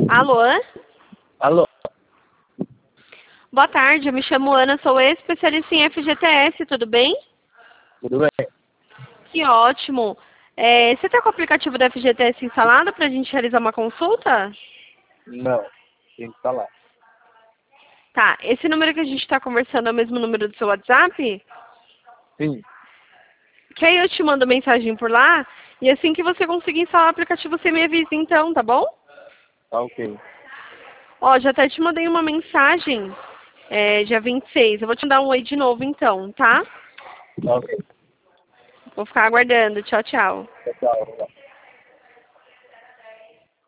Alô? Alô? Boa tarde, eu me chamo Ana, sou especialista em FGTS, tudo bem? Tudo bem? Que ótimo. Você está com o aplicativo da FGTS instalado para a gente realizar uma consulta? Não, tem que falar. Tá, esse número que a gente está conversando é o mesmo número do seu WhatsApp? Sim, Que aí eu te mando mensagem por lá e assim que você conseguir instalar o aplicativo você me avisa então, tá bom? tá ok. Ó, já até te mandei uma mensagem, dia 26. Eu vou te dar um oi de novo então, tá? Tá ok. Vou ficar aguardando. Tchau, tchau. Tchau, tchau.